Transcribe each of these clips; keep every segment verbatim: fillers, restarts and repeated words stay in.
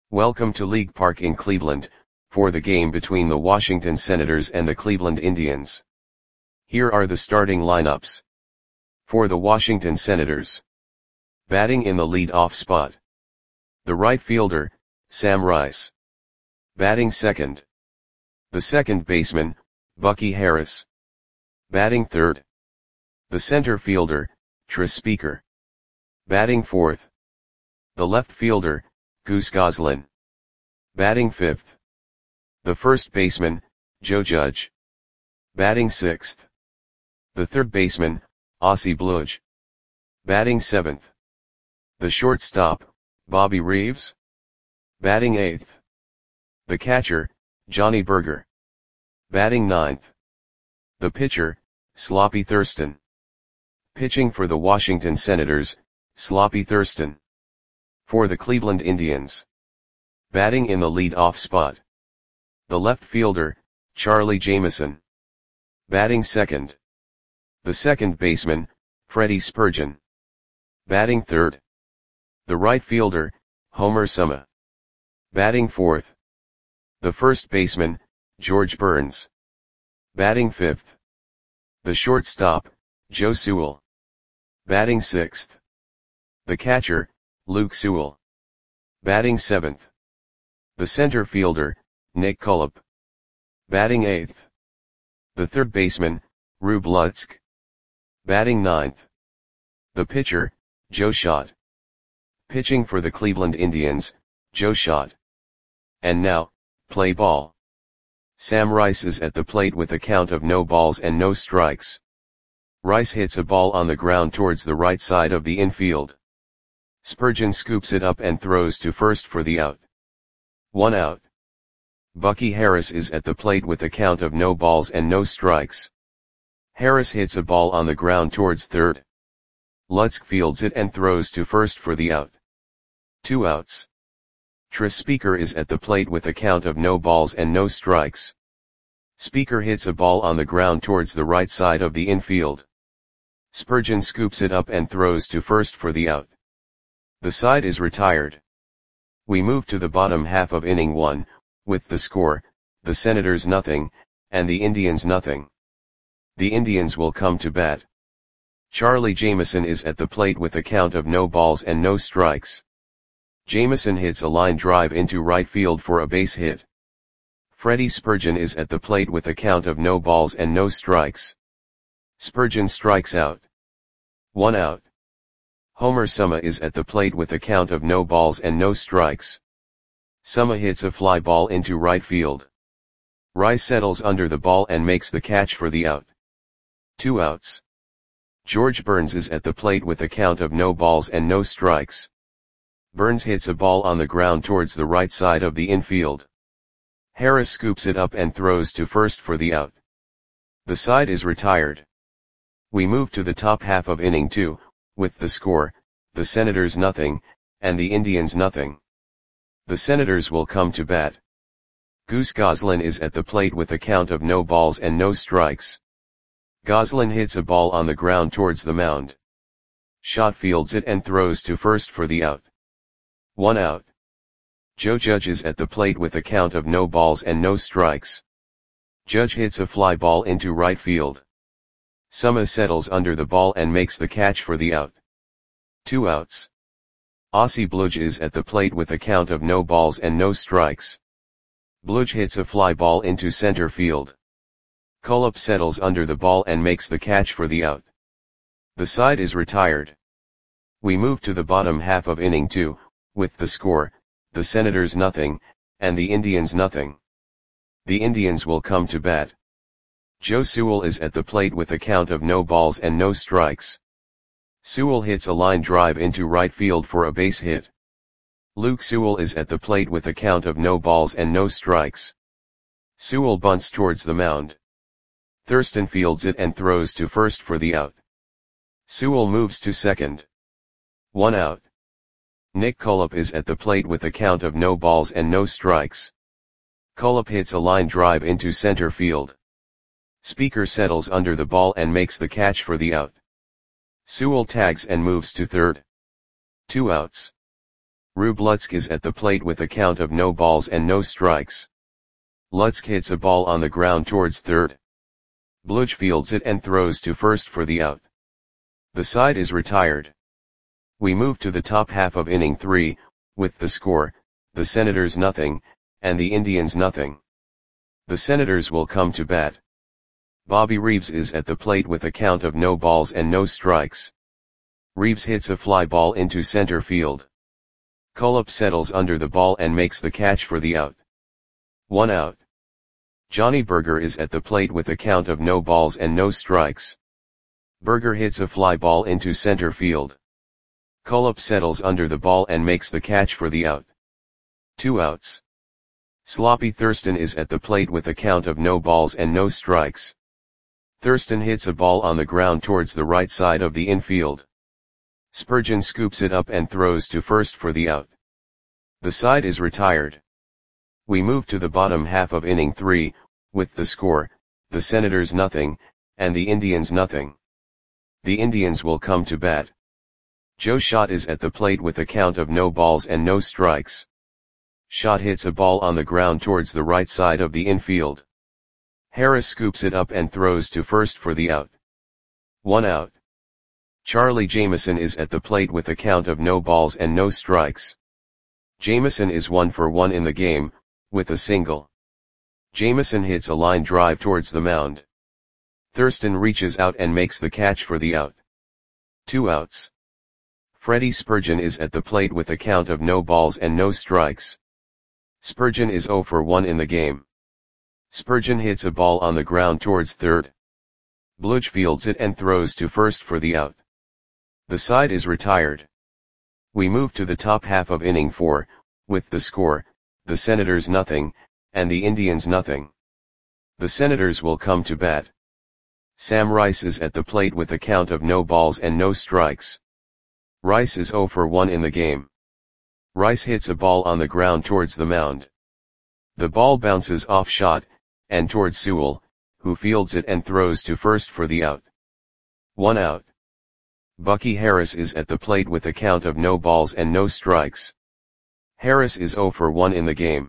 Welcome to League Park in Cleveland, for the game between the Washington Senators and the Cleveland Indians. Here are the starting lineups. For the Washington Senators. Batting in the lead-off spot. The right fielder, Sam Rice. Batting second. The second baseman, Bucky Harris. Batting third. The center fielder, Tris Speaker. Batting fourth. The left fielder, Goose Goslin. Batting fifth. The first baseman, Joe Judge. Batting sixth. The third baseman, Ozzie Bludge. Batting seventh. The shortstop, Bobby Reeves. Batting eighth. The catcher, Johnny Berger. Batting ninth. The pitcher, Sloppy Thurston. Pitching for the Washington Senators, Sloppy Thurston. For the Cleveland Indians. Batting in the lead-off spot. The left fielder, Charlie Jameson. Batting second. The second baseman, Freddie Spurgeon. Batting third. The right fielder, Homer Summer. Batting fourth. The first baseman, George Burns. Batting fifth. The shortstop, Joe Sewell. Batting sixth. The catcher, Luke Sewell. Batting seventh. The center fielder, Nick Cullop. Batting eighth. The third baseman, Rube Lutzk. Batting ninth. The pitcher, Joe Schott. Pitching for the Cleveland Indians, Joe Schott. And now, play ball. Sam Rice is at the plate with a count of no balls and no strikes. Rice hits a ball on the ground towards the right side of the infield. Spurgeon scoops it up and throws to first for the out. One out. Bucky Harris is at the plate with a count of no balls and no strikes. Harris hits a ball on the ground towards third. Lutzk fields it and throws to first for the out. Two outs. Tris Speaker is at the plate with a count of no balls and no strikes. Speaker hits a ball on the ground towards the right side of the infield. Spurgeon scoops it up and throws to first for the out. The side is retired. We move to the bottom half of inning one, with the score, the Senators nothing, and the Indians nothing. The Indians will come to bat. Charlie Jameson is at the plate with a count of no balls and no strikes. Jameson hits a line drive into right field for a base hit. Freddie Spurgeon is at the plate with a count of no balls and no strikes. Spurgeon strikes out. One out. Homer Summer is at the plate with a count of no balls and no strikes. Summer hits a fly ball into right field. Rice settles under the ball and makes the catch for the out. Two outs. George Burns is at the plate with a count of no balls and no strikes. Burns hits a ball on the ground towards the right side of the infield. Harris scoops it up and throws to first for the out. The side is retired. We move to the top half of inning two, with the score, the Senators nothing, and the Indians nothing. The Senators will come to bat. Goose Goslin is at the plate with a count of no balls and no strikes. Goslin hits a ball on the ground towards the mound. Schott fields it and throws to first for the out. One out. Joe Judge is at the plate with a count of no balls and no strikes. Judge hits a fly ball into right field. Summer settles under the ball and makes the catch for the out. Two outs. Ozzie Bludge is at the plate with a count of no balls and no strikes. Bludge hits a fly ball into center field. Cullop settles under the ball and makes the catch for the out. The side is retired. We move to the bottom half of inning two, with the score, the Senators nothing, and the Indians nothing. The Indians will come to bat. Joe Sewell is at the plate with a count of no balls and no strikes. Sewell hits a line drive into right field for a base hit. Luke Sewell is at the plate with a count of no balls and no strikes. Sewell bunts towards the mound. Thurston fields it and throws to first for the out. Sewell moves to second. One out. Nick Cullop is at the plate with a count of no balls and no strikes. Cullop hits a line drive into center field. Speaker settles under the ball and makes the catch for the out. Sewell tags and moves to third. Two outs. Rube Lutzk is at the plate with a count of no balls and no strikes. Lutzk hits a ball on the ground towards third. Bludge fields it and throws to first for the out. The side is retired. We move to the top half of inning three, with the score, the Senators nothing, and the Indians nothing. The Senators will come to bat. Bobby Reeves is at the plate with a count of no balls and no strikes. Reeves hits a fly ball into center field. Cullop settles under the ball and makes the catch for the out. One out. Johnny Berger is at the plate with a count of no balls and no strikes. Berger hits a fly ball into center field. Cullop settles under the ball and makes the catch for the out. Two outs. Sloppy Thurston is at the plate with a count of no balls and no strikes. Thurston hits a ball on the ground towards the right side of the infield. Spurgeon scoops it up and throws to first for the out. The side is retired. We move to the bottom half of inning three, with the score, the Senators nothing, and the Indians nothing. The Indians will come to bat. Joe Schott is at the plate with a count of no balls and no strikes. Schott hits a ball on the ground towards the right side of the infield. Harris scoops it up and throws to first for the out. One out. Charlie Jameson is at the plate with a count of no balls and no strikes. Jameson is one for one in the game, with a single. Jameson hits a line drive towards the mound. Thurston reaches out and makes the catch for the out. Two outs. Freddie Spurgeon is at the plate with a count of no balls and no strikes. Spurgeon is zero for one in the game. Spurgeon hits a ball on the ground towards third. Bludge fields it and throws to first for the out. The side is retired. We move to the top half of inning four, with the score, the Senators nothing, and the Indians nothing. The Senators will come to bat. Sam Rice is at the plate with a count of no balls and no strikes. Rice is zero for one in the game. Rice hits a ball on the ground towards the mound. The ball bounces off Schott, and towards Sewell, who fields it and throws to first for the out. One out. Bucky Harris is at the plate with a count of no balls and no strikes. Harris is zero for one in the game.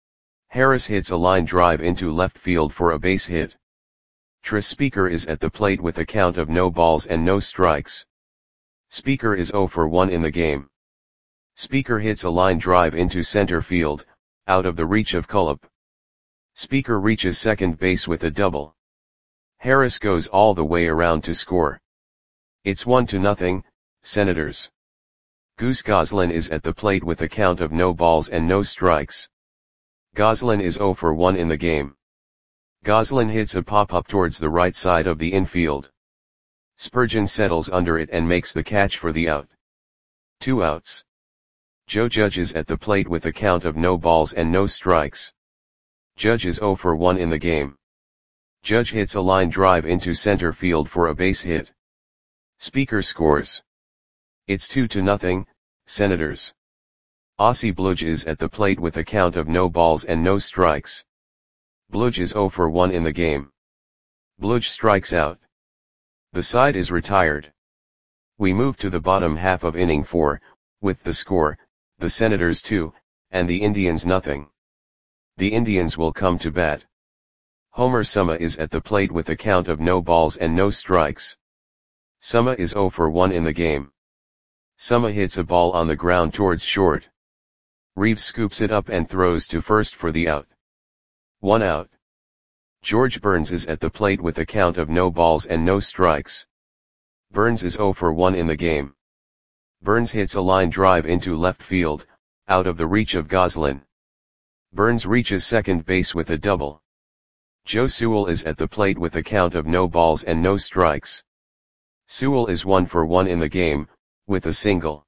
Harris hits a line drive into left field for a base hit. Tris Speaker is at the plate with a count of no balls and no strikes. Speaker is zero for one in the game. Speaker hits a line drive into center field, out of the reach of Cullop. Speaker reaches second base with a double. Harris goes all the way around to score. It's one to nothing, Senators. Goose Goslin is at the plate with a count of no balls and no strikes. Goslin is zero for one in the game. Goslin hits a pop-up towards the right side of the infield. Spurgeon settles under it and makes the catch for the out. Two outs. Joe Judge is at the plate with a count of no balls and no strikes. Judge is zero for one in the game. Judge hits a line drive into center field for a base hit. Speaker scores. It's two to nothing, Senators. Ossie Bludge is at the plate with a count of no balls and no strikes. Bludge is zero for one in the game. Bludge strikes out. The side is retired. We move to the bottom half of inning four, with the score, the Senators two, and the Indians nothing. The Indians will come to bat. Homer Summa is at the plate with a count of no balls and no strikes. Summa is zero for one in the game. Summa hits a ball on the ground towards short. Reeves scoops it up and throws to first for the out. One out. George Burns is at the plate with a count of no balls and no strikes. Burns is zero for one in the game. Burns hits a line drive into left field, out of the reach of Goslin. Burns reaches second base with a double. Joe Sewell is at the plate with a count of no balls and no strikes. Sewell is one for one in the game, with a single.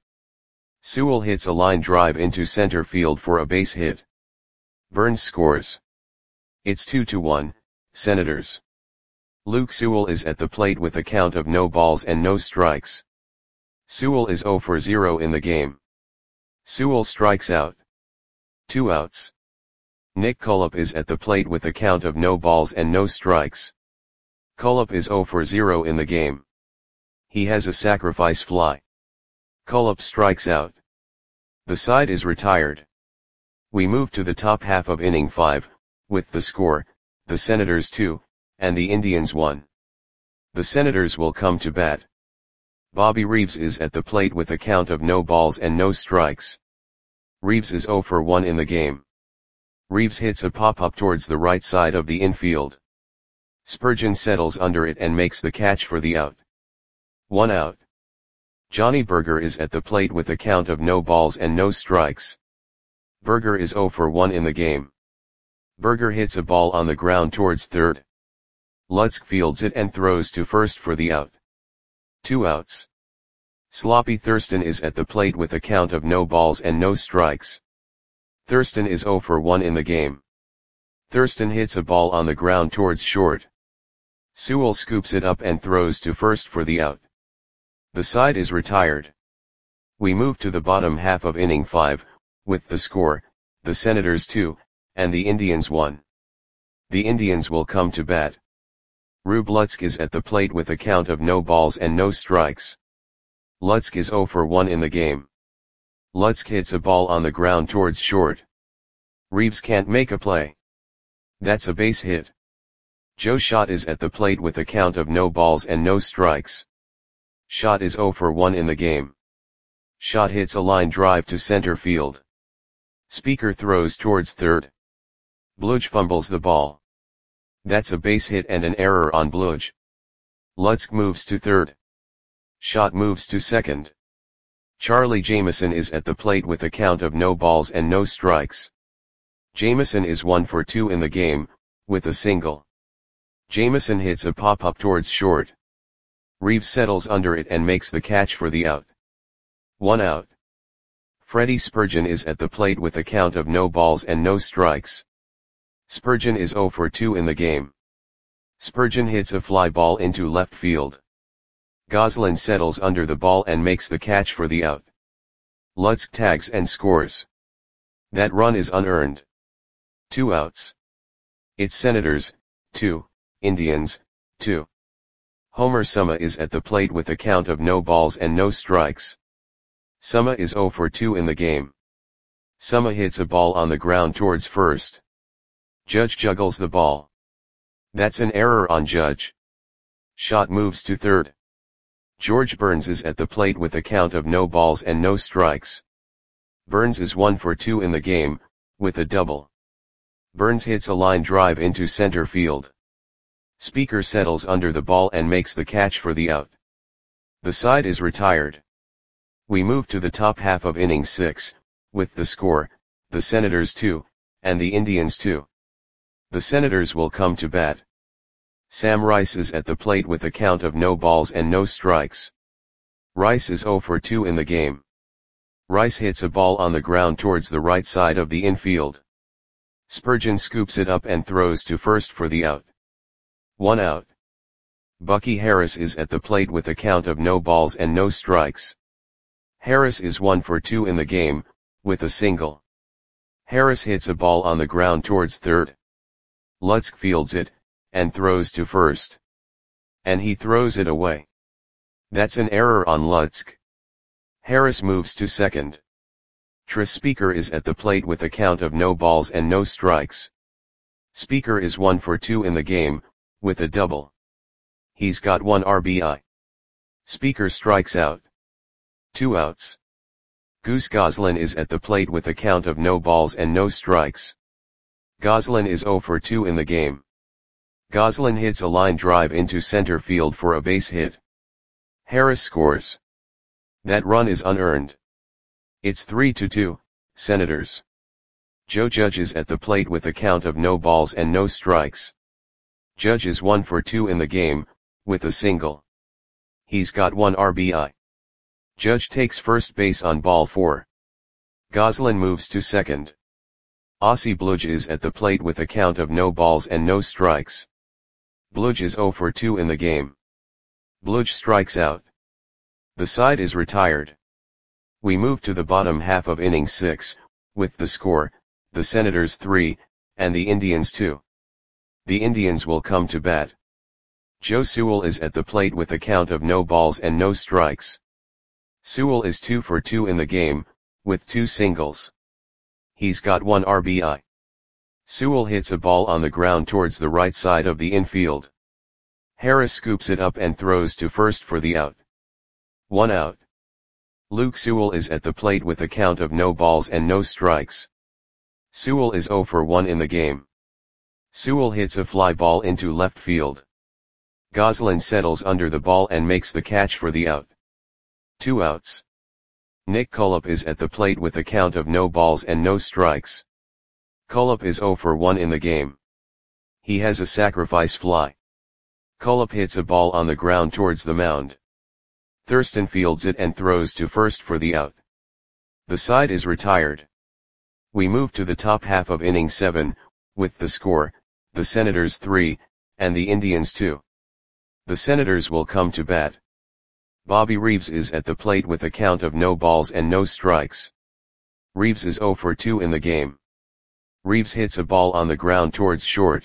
Sewell hits a line drive into center field for a base hit. Burns scores. It's two to one, Senators. Luke Sewell is at the plate with a count of no balls and no strikes. Sewell is zero for zero in the game. Sewell strikes out. Two outs. Nick Cullop is at the plate with a count of no balls and no strikes. Cullop is zero for zero in the game. He has a sacrifice fly. Cullop strikes out. The side is retired. We move to the top half of inning five, with the score, the Senators two, and the Indians one. The Senators will come to bat. Bobby Reeves is at the plate with a count of no balls and no strikes. Reeves is oh for one in the game. Reeves hits a pop-up towards the right side of the infield. Spurgeon settles under it and makes the catch for the out. One out. Johnny Berger is at the plate with a count of no balls and no strikes. Berger is oh for one in the game. Berger hits a ball on the ground towards third. Lutsk fields it and throws to first for the out. Two outs. Sloppy Thurston is at the plate with a count of no balls and no strikes. Thurston is oh for one in the game. Thurston hits a ball on the ground towards short. Sewell scoops it up and throws to first for the out. The side is retired. We move to the bottom half of inning five, with the score, the Senators two, and the Indians one. The Indians will come to bat. Rube Lutsk is at the plate with a count of no balls and no strikes. Lutsk is oh for one in the game. Lutsk hits a ball on the ground towards short. Reeves can't make a play. That's a base hit. Joe Schott is at the plate with a count of no balls and no strikes. Schott is oh for one in the game. Schott hits a line drive to center field. Speaker throws towards third. Bludge fumbles the ball. That's a base hit and an error on Bludge. Lutsk moves to third. Schott moves to second. Charlie Jameson is at the plate with a count of no balls and no strikes. Jameson is one for two in the game, with a single. Jameson hits a pop-up towards short. Reeves settles under it and makes the catch for the out. One out. Freddie Spurgeon is at the plate with a count of no balls and no strikes. Spurgeon is oh for two in the game. Spurgeon hits a fly ball into left field. Goslin settles under the ball and makes the catch for the out. Lutsk tags and scores. That run is unearned. Two outs. It's Senators, two, Indians, two. Homer Summa is at the plate with a count of no balls and no strikes. Summa is oh for two in the game. Summa hits a ball on the ground towards first. Judge juggles the ball. That's an error on Judge. Schott moves to third. George Burns is at the plate with a count of no balls and no strikes. Burns is one for two in the game, with a double. Burns hits a line drive into center field. Speaker settles under the ball and makes the catch for the out. The side is retired. We move to the top half of inning six, with the score, the Senators two, and the Indians two. The Senators will come to bat. Sam Rice is at the plate with a count of no balls and no strikes. Rice is oh for two in the game. Rice hits a ball on the ground towards the right side of the infield. Spurgeon scoops it up and throws to first for the out. One out. Bucky Harris is at the plate with a count of no balls and no strikes. Harris is one for two in the game, with a single. Harris hits a ball on the ground towards third. Lutsk fields it, and throws to first. And he throws it away. That's an error on Lutsk. Harris moves to second. Tris Speaker is at the plate with a count of no balls and no strikes. Speaker is one for two in the game, with a double. He's got one R B I. Speaker strikes out. Two outs. Goose Goslin is at the plate with a count of no balls and no strikes. Goslin is oh for two in the game. Goslin hits a line drive into center field for a base hit. Harris scores. That run is unearned. It's three to two, Senators. Joe Judge is at the plate with a count of no balls and no strikes. Judge is one for two in the game, with a single. He's got one R B I. Judge takes first base on ball four. Goslin moves to second. Ossie Bludge is at the plate with a count of no balls and no strikes. Bludge is oh for two in the game. Bludge strikes out. The side is retired. We move to the bottom half of inning six, with the score, the Senators three, and the Indians two. The Indians will come to bat. Joe Sewell is at the plate with a count of no balls and no strikes. Sewell is two for two in the game, with two singles. He's got one R B I. Sewell hits a ball on the ground towards the right side of the infield. Harris scoops it up and throws to first for the out. One out. Luke Sewell is at the plate with a count of no balls and no strikes. Sewell is zero for one in the game. Sewell hits a fly ball into left field. Goslin settles under the ball and makes the catch for the out. Two outs. Nick Cullip is at the plate with a count of no balls and no strikes. Cullip is zero for one in the game. He has a sacrifice fly. Cullip hits a ball on the ground towards the mound. Thurston fields it and throws to first for the out. The side is retired. We move to the top half of inning seven, with the score, the Senators three, and the Indians two. The Senators will come to bat. Bobby Reeves is at the plate with a count of no balls and no strikes. Reeves is zero for two in the game. Reeves hits a ball on the ground towards short.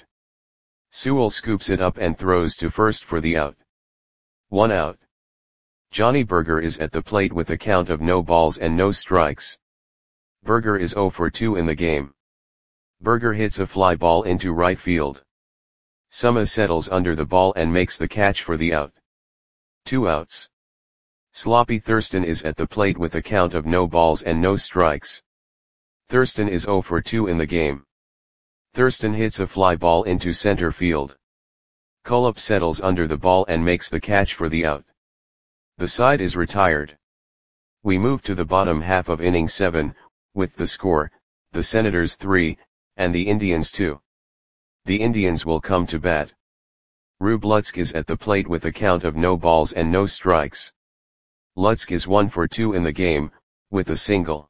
Sewell scoops it up and throws to first for the out. One out. Johnny Berger is at the plate with a count of no balls and no strikes. Berger is zero for two in the game. Berger hits a fly ball into right field. Suma settles under the ball and makes the catch for the out. Two outs. Sloppy Thurston is at the plate with a count of no balls and no strikes. Thurston is zero for two in the game. Thurston hits a fly ball into center field. Cullip settles under the ball and makes the catch for the out. The side is retired. We move to the bottom half of inning seven, with the score, the Senators three, and the Indians two. The Indians will come to bat. Rube Lutzk is at the plate with a count of no balls and no strikes. Lutzk is one for two in the game, with a single.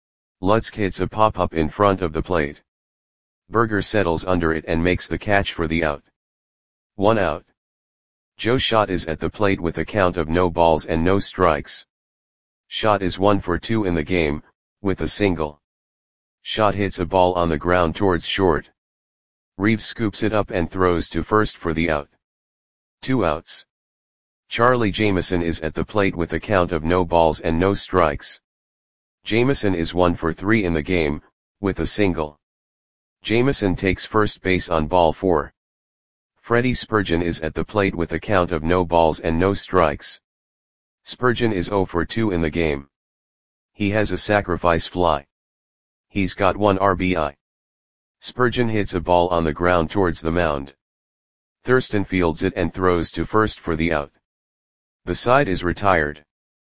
Lutzk hits a pop-up in front of the plate. Berger settles under it and makes the catch for the out. One out. Joe Schott is at the plate with a count of no balls and no strikes. Schott is one for two in the game, with a single. Schott hits a ball on the ground towards short. Reeves scoops it up and throws to first for the out. Two outs. Charlie Jameson is at the plate with a count of no balls and no strikes. Jameson is one for three in the game, with a single. Jameson takes first base on ball four. Freddie Spurgeon is at the plate with a count of no balls and no strikes. Spurgeon is zero for two in the game. He has a sacrifice fly. He's got one R B I. Spurgeon hits a ball on the ground towards the mound. Thurston fields it and throws to first for the out. The side is retired.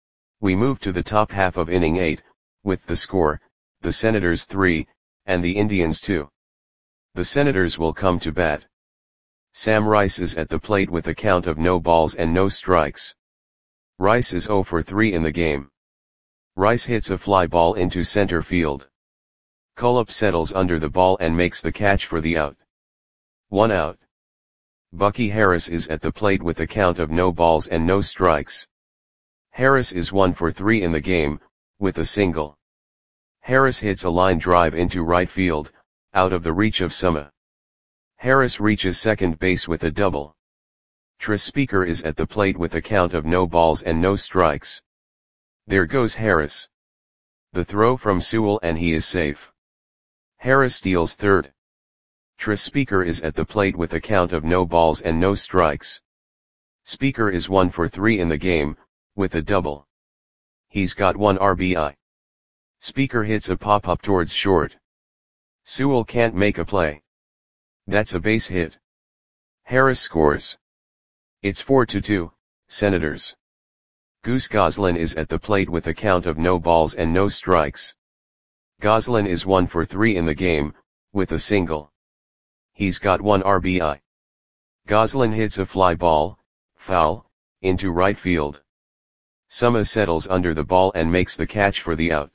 We move to the top half of inning eight, with the score, the Senators three, and the Indians two. The Senators will come to bat. Sam Rice is at the plate with a count of no balls and no strikes. Rice is zero for three in the game. Rice hits a fly ball into center field. Cullip settles under the ball and makes the catch for the out. One out. Bucky Harris is at the plate with a count of no balls and no strikes. Harris is one for three in the game, with a single. Harris hits a line drive into right field, out of the reach of Suma. Harris reaches second base with a double. Tris Speaker is at the plate with a count of no balls and no strikes. There goes Harris. The throw from Sewell and he is safe. Harris steals third. Tris Speaker is at the plate with a count of no balls and no strikes. Speaker is one for three in the game, with a double. He's got one R B I. Speaker hits a pop-up towards short. Sewell can't make a play. That's a base hit. Harris scores. It's four to two, Senators. Goose Goslin is at the plate with a count of no balls and no strikes. Goslin is one for three in the game, with a single. He's got one R B I. Goslin hits a fly ball, foul, into right field. Suma settles under the ball and makes the catch for the out.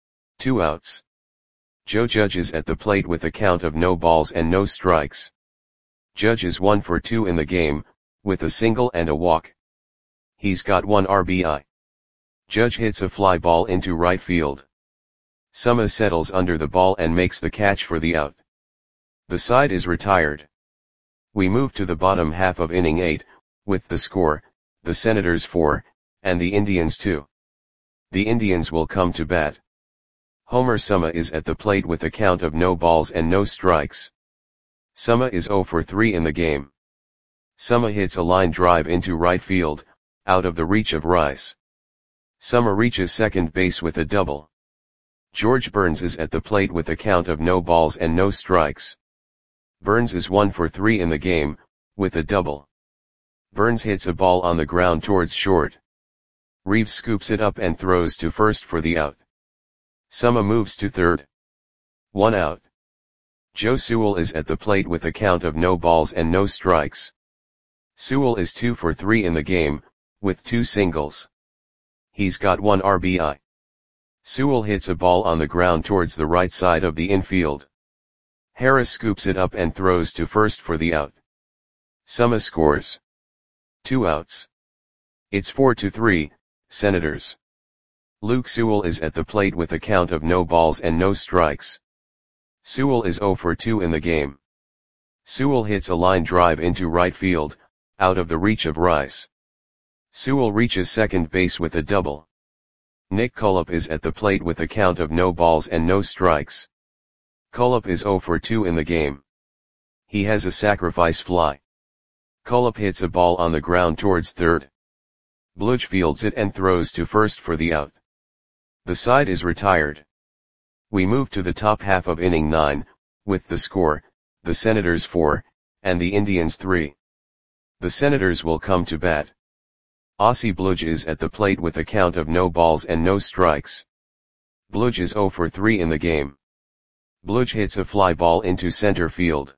Two outs. Joe Judge is at the plate with a count of no balls and no strikes. Judge is one for two in the game, with a single and a walk. He's got one R B I. Judge hits a fly ball into right field. Suma settles under the ball and makes the catch for the out. The side is retired. We move to the bottom half of inning eight, with the score, the Senators four, and the Indians two. The Indians will come to bat. Homer Summa is at the plate with a count of no balls and no strikes. Summa is zero for three in the game. Summa hits a line drive into right field, out of the reach of Rice. Summa reaches second base with a double. George Burns is at the plate with a count of no balls and no strikes. Burns is one for three in the game, with a double. Burns hits a ball on the ground towards short. Reeves scoops it up and throws to first for the out. Summa moves to third. One out. Joe Sewell is at the plate with a count of no balls and no strikes. Sewell is two for three in the game, with two singles. He's got one R B I. Sewell hits a ball on the ground towards the right side of the infield. Harris scoops it up and throws to first for the out. Summa scores. Two outs. It's four to three, Senators. Luke Sewell is at the plate with a count of no balls and no strikes. Sewell is zero for two in the game. Sewell hits a line drive into right field, out of the reach of Rice. Sewell reaches second base with a double. Nick Cullip is at the plate with a count of no balls and no strikes. Cullip is zero for two in the game. He has a sacrifice fly. Cullip hits a ball on the ground towards third. Bludge fields it and throws to first for the out. The side is retired. We move to the top half of inning nine, with the score, the Senators four, and the Indians three. The Senators will come to bat. Ossie Bludge is at the plate with a count of no balls and no strikes. Bludge is zero for three in the game. Bludge hits a fly ball into center field.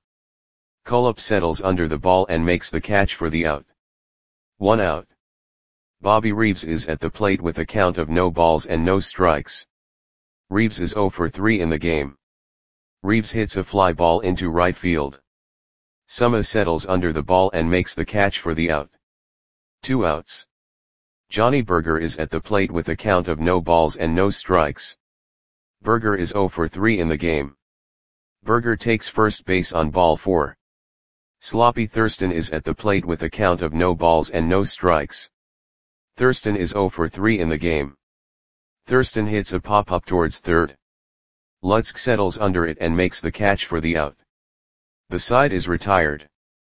Cullip settles under the ball and makes the catch for the out. One out. Bobby Reeves is at the plate with a count of no balls and no strikes. Reeves is zero for three in the game. Reeves hits a fly ball into right field. Summa settles under the ball and makes the catch for the out. Two outs. Johnny Berger is at the plate with a count of no balls and no strikes. Berger is zero for three in the game. Berger takes first base on ball four. Sloppy Thurston is at the plate with a count of no balls and no strikes. Thurston is zero for three in the game. Thurston hits a pop-up towards third. Lutzk settles under it and makes the catch for the out. The side is retired.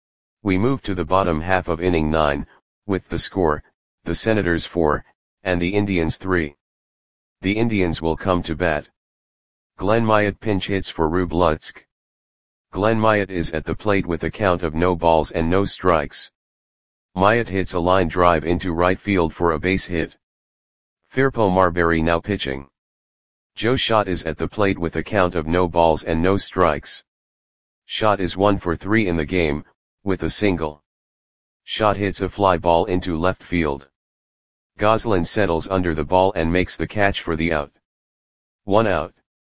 We move to the bottom half of inning nine, with the score, the Senators four, and the Indians three. The Indians will come to bat. Glenn Myatt pinch hits for Rube Lutzk. Glenn Myatt is at the plate with a count of no balls and no strikes. Myatt hits a line drive into right field for a base hit. Firpo Marbury now pitching. Joe Schott is at the plate with a count of no balls and no strikes. Schott is one for three in the game, with a single. Schott hits a fly ball into left field. Goslin settles under the ball and makes the catch for the out. One out.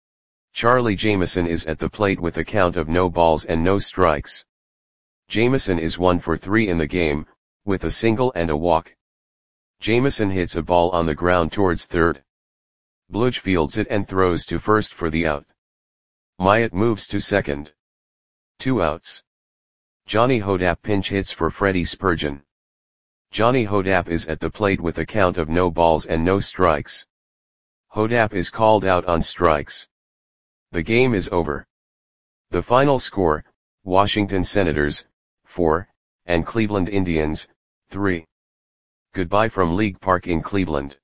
Charlie Jameson is at the plate with a count of no balls and no strikes. Jameson is one for three in the game, with a single and a walk. Jameson hits a ball on the ground towards third. Bludge fields it and throws to first for the out. Myatt moves to second. Two outs. Johnny Hodapp pinch hits for Freddie Spurgeon. Johnny Hodapp is at the plate with a count of no balls and no strikes. Hodapp is called out on strikes. The game is over. The final score, Washington Senators, four, and Cleveland Indians, three. Goodbye from League Park in Cleveland.